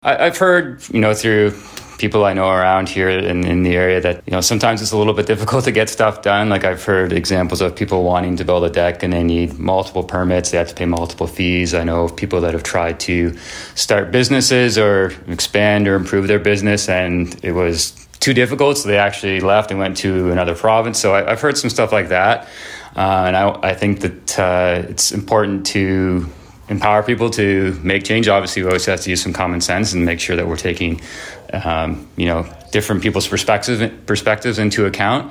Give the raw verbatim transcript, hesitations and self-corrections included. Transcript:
I, I've heard, you know, through people I know around here in, in the area that, you know, sometimes it's a little bit difficult to get stuff done. Like I've heard examples of people wanting to build a deck and they need multiple permits. They have to pay multiple fees. I know of people that have tried to start businesses or expand or improve their business, and it was too difficult. So they actually left and went to another province. So I, I've heard some stuff like that. Uh, and I, I think that uh, it's important to empower people to make change. Obviously, we always have to use some common sense and make sure that we're taking, um, you know, different people's perspectives perspectives into account.